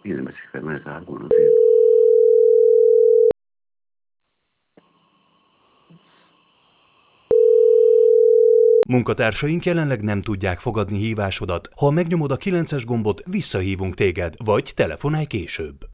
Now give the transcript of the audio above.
Io ne si ferma a alguno, sì. Munkatársaink jelenleg nem tudják fogadni hívásodat. Ha megnyomod a 9-es gombot, visszahívunk téged, vagy telefonálj később.